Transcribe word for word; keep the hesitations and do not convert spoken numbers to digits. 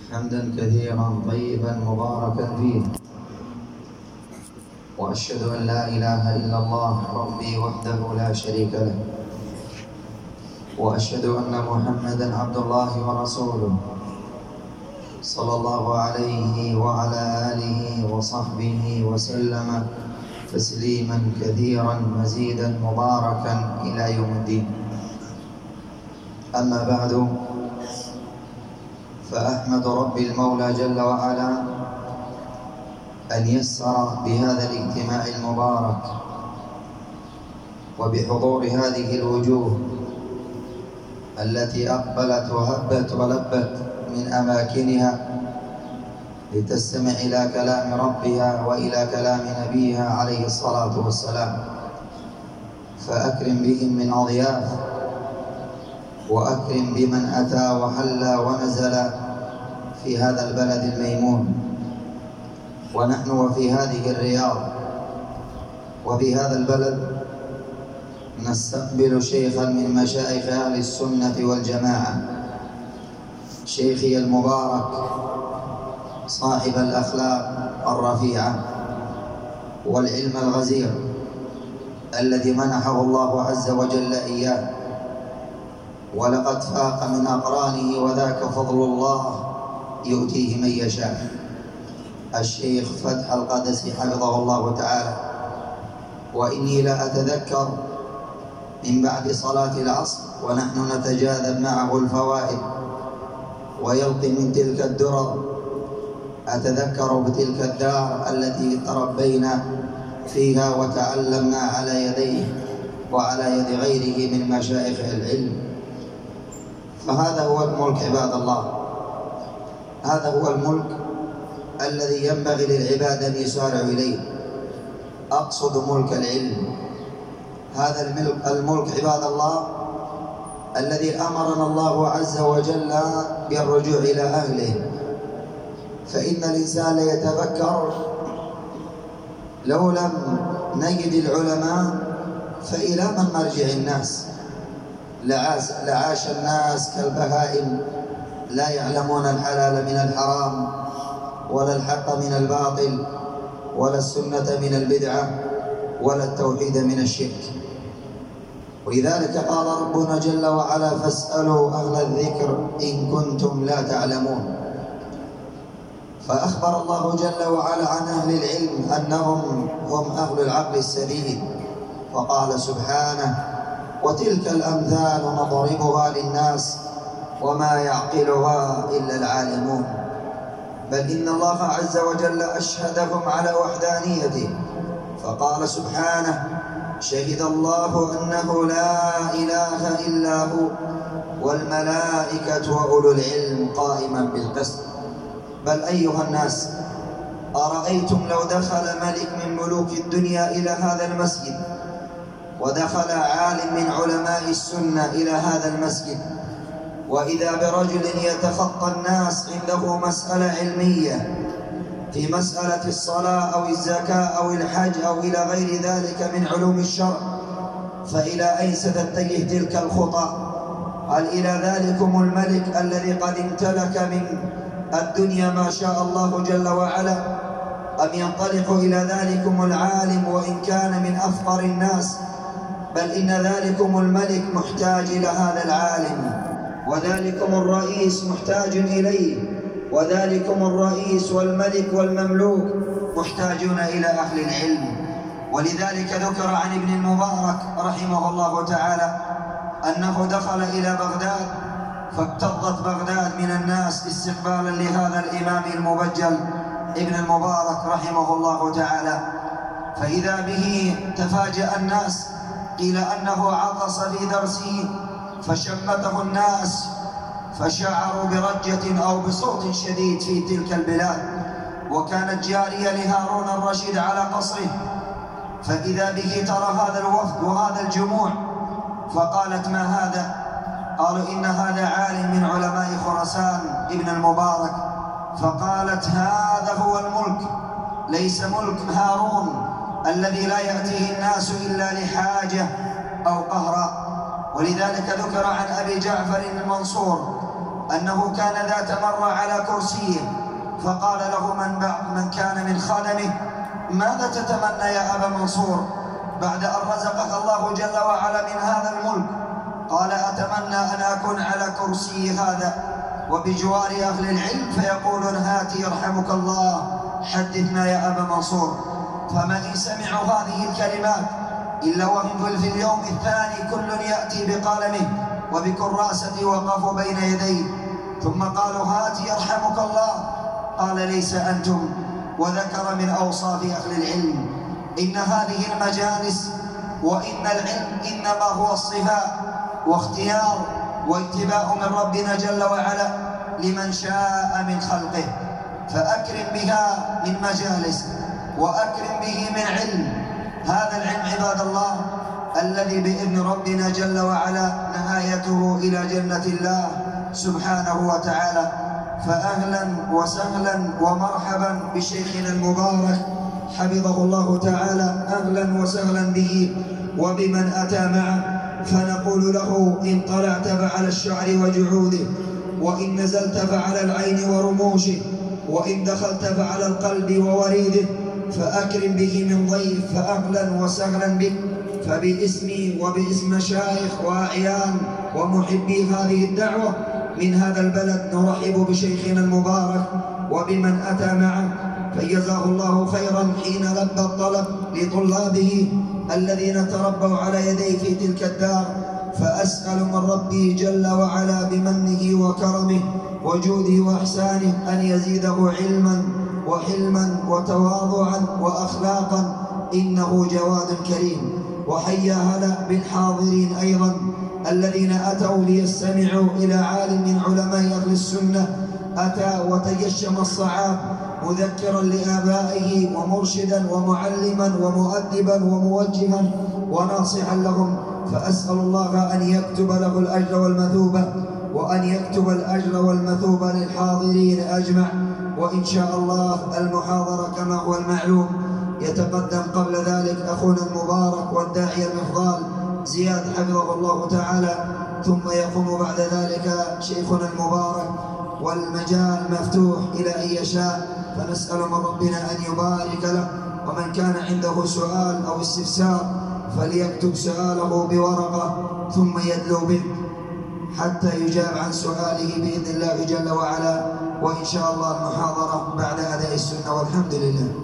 حمدا كثيرا طيبا مباركا فيه، وأشهد أن لا إله إلا الله ربي وحده لا شريك له، وأشهد أن محمدا عبد الله ورسوله صلى الله عليه وعلى آله وصحبه وسلم تسليما كثيرا مزيدا مباركا إلى يوم الدين. أما بعد، فأحمد ربي المولى جل وعلا أن يسر بهذا الاجتماع المبارك وبحضور هذه الوجوه التي أقبلت وهبت ولبت من أماكنها لتستمع إلى كلام ربها وإلى كلام نبيها عليه الصلاة والسلام، فأكرم بهم من أضياف، وأكرم بمن أتى وحل ونزل في هذا البلد الميمون. ونحن وفي هذه الرياض وفي هذا البلد نستقبل شيخا من مشايخ أهل السنة والجماعة، شيخي المبارك صاحب الأخلاق الرفيعة والعلم الغزير الذي منحه الله عز وجل إياه، ولقد فاق من أقرانه، وذاك فضل الله يؤتيه من يشاء، الشيخ فتح القدسي حفظه الله تعالى. وإني لا أتذكر من بعد صلاة العصر ونحن نتجاذب معه الفوائد ويلقي من تلك الدرر، أتذكر بتلك الدار التي تربينا فيها وتعلمنا على يديه وعلى يد غيره من مشايخ العلم. فهذا هو الملك عباد الله، هذا هو الملك الذي ينبغي للعباد أن يسارعوا إليه. أقصد ملك العلم، هذا الملك, الملك عباد الله الذي أمرنا الله عز وجل بالرجوع إلى أهله. فإن الإنسان يتفكر، لو لم نجد العلماء فإلى من مرجع الناس؟ لعاش, لعاش الناس كالبهائم لا يعلمون الحلال من الحرام ولا الحق من الباطل ولا السنة من البدعة ولا التوحيد من الشرك. ولذلك قال ربنا جل وعلا: فاسألوا أهل الذكر إن كنتم لا تعلمون. فأخبر الله جل وعلا عن أهل العلم أنهم هم أهل العقل السديد، فقال سبحانه: وتلك الأمثال نضربها للناس وما يعقلها إلا العالمون. بل إن الله عز وجل أشهدهم على وحدانيته، فقال سبحانه: شهد الله أنه لا إله إلا هو والملائكة وأولو العلم قائما بالقسط. بل أيها الناس، أرأيتم لو دخل ملك من ملوك الدنيا إلى هذا المسجد، ودخل عالم من علماء السنة إلى هذا المسجد، وإذا برجل يتخطى الناس عنده مسألة علمية في مسألة الصلاة أو الزكاة أو الحج أو إلى غير ذلك من علوم الشرع، فإلى أين ستتجه تلك الخطى؟ هل إلى ذلكم الملك الذي قد امتلك من الدنيا ما شاء الله جل وعلا، أم ينطلق إلى ذلكم العالم وإن كان من أفقر الناس؟ بل إن ذلكم الملك محتاج إلى هذا العالم، وذلكم الرئيس محتاج إليه، وذلكم الرئيس والملك والمملوك محتاجون إلى أهل العلم. ولذلك ذكر عن ابن المبارك رحمه الله تعالى أنه دخل إلى بغداد، فاكتظت بغداد من الناس استقبالا لهذا الإمام المبجل ابن المبارك رحمه الله تعالى، فإذا به تفاجأ الناس، قيل أنه عطس في درسه فشمته الناس فشعروا برجة أو بصوت شديد في تلك البلاد، وكانت جارية لهارون الرشيد على قصره، فإذا به ترى هذا الوفد وهذا الجموع، فقالت: ما هذا؟ قالوا: إن هذا عالم من علماء خراسان ابن المبارك. فقالت: هذا هو الملك، ليس ملك هارون الذي لا يأتيه الناس إلا لحاجة أو قهر. ولذلك ذكر عن أبي جعفر المنصور أنه كان ذات مرة على كرسيه، فقال له من, من كان من خدمه: ماذا تتمنى يا أبا منصور بعد أن رزقك الله جل وعلا من هذا الملك؟ قال: أتمنى أن أكون على كرسي هذا وبجوار أهل العلم فيقولون: هات يرحمك الله، حدثنا يا أبا منصور. فما إن سمعوا هذه الكلمات إلا وهم في اليوم الثاني كل يأتي بقلمه وبكراسته وقفوا بين يديه، ثم قالوا: هات يرحمك الله. قال: ليس أنتم. وذكر من أوصاف أهل العلم: إن هذه المجالس وإن العلم إنما هو الصفاء واختيار واتباع من ربنا جل وعلا لمن شاء من خلقه، فأكرم بها من مجالس وأكرم به من علم. هذا العلم عباد الله الذي بإذن ربنا جل وعلا نهايته إلى جنة الله سبحانه وتعالى. فأهلا وسهلا ومرحبا بشيخنا المبارك حفظه الله تعالى، أهلا وسهلا به وبمن أتى معه. فنقول له: إن طلعت فعلى الشعر وجعوده، وإن نزلت فعلى العين ورموشه، وإن دخلت فعلى القلب ووريده، فأكرم به من ضيف، فأهلا وسهلا بك. فباسمي وباسم مشايخ وأعيان ومحبي هذه الدعوة من هذا البلد نرحب بشيخنا المبارك وبمن أتى معه، فجزاه الله خيرا حين لبى الطلب لطلابه الذين تربوا على يديه في تلك الدار. فأسأل من ربي جل وعلا بمنه وكرمه وجوده وإحسانه أن يزيده علما وحلما وتواضعا وأخلاقا، إنه جواد كريم. وحيا هلا بالحاضرين أيضا الذين أتوا ليستمعوا إلى عالم من علماء أهل السنة، أتى وتجشم الصعاب مذكرا لآبائه ومرشدا ومعلما ومؤدبا وموجها وناصحا لهم. فأسأل الله أن يكتب له الأجر والمثوبة، وأن يكتب الأجر والمثوبة للحاضرين أجمع. وإن شاء الله المحاضرة كما هو المعلوم يتقدم قبل ذلك أخونا المبارك والداعية المفضال زياد حفظه الله تعالى، ثم يقوم بعد ذلك شيخنا المبارك، والمجال مفتوح إلى أن يشاء. فنسأل من ربنا أن يبارك له، ومن كان عنده سؤال أو استفسار فليكتب سؤاله بورقة ثم يدلو به حتى يجاب عن سؤاله بإذن الله جل وعلا. وإن شاء الله المحاضرة بعد أداء السنة، والحمد لله.